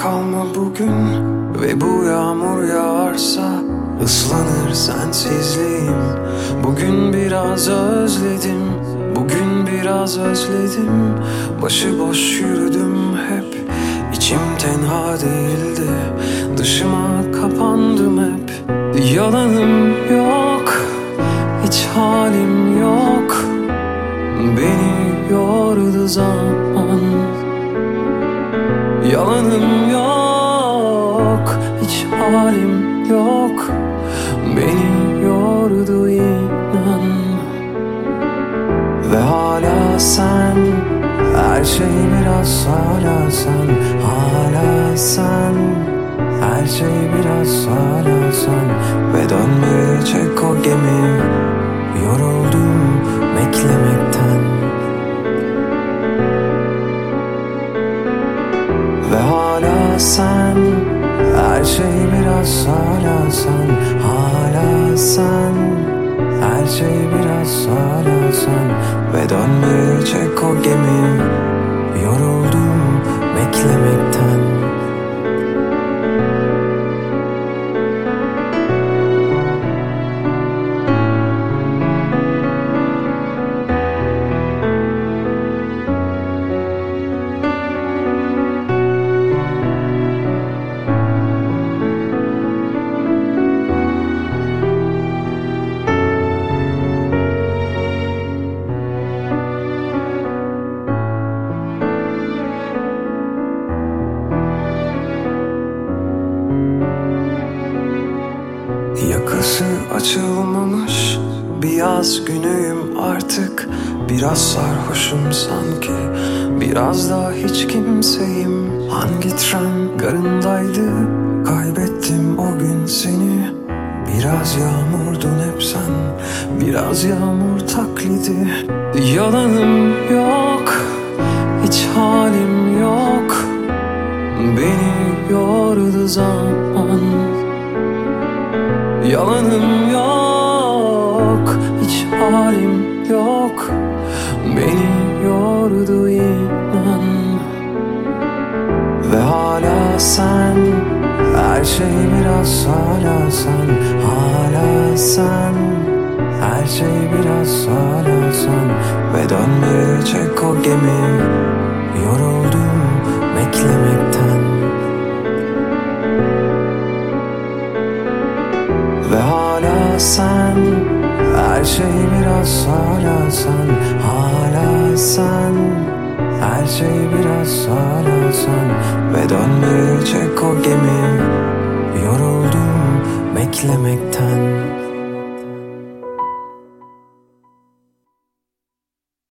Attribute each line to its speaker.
Speaker 1: kalma bugün ve bu yağmur yağarsa ıslanır sensizliğim. Bugün biraz özledim, bugün biraz özledim. Başıboş yürüdüm hep, içim tenha değildi. Dışıma kapandım hep. Yalanım yok, hiç halim yok. Beni yordu zaman. Yalanım yok, hiç halim yok. Beni yordu inan. Ve hala sen, her şey biraz hala sen. Hala sen, her şey biraz hala sen. Ve dönmeyecek o gemi. Yoruldum beklemekten. Ve hala sen, her şey biraz hala sen. Hala sen, her şey biraz hala sen. Ve dönmeyecek o gemi. Yoruldum beklemekten. Yakası açılmamış bir yaz günüyüm artık. Biraz sarhoşum sanki, biraz da hiç kimseyim. Hangi tren garındaydı, kaybettim o gün seni. Biraz yağmurdun hep sen, biraz yağmur taklidi. Yalanım yok, hiç halim yok. Beni yordu zaman. Yalanım yok, hiç halim yok. Beni yordu inan. Ve hala sen, her şey biraz hala sen. Hala sen, her şey biraz hala sen. Ve dönmeyecek o gemi. Yoruldum beklemekten. Ve hala sen, her şey biraz hala sen. Hala sen, her şey biraz hala sen. Ve dönmeyecek o gemi. Yoruldum beklemekten.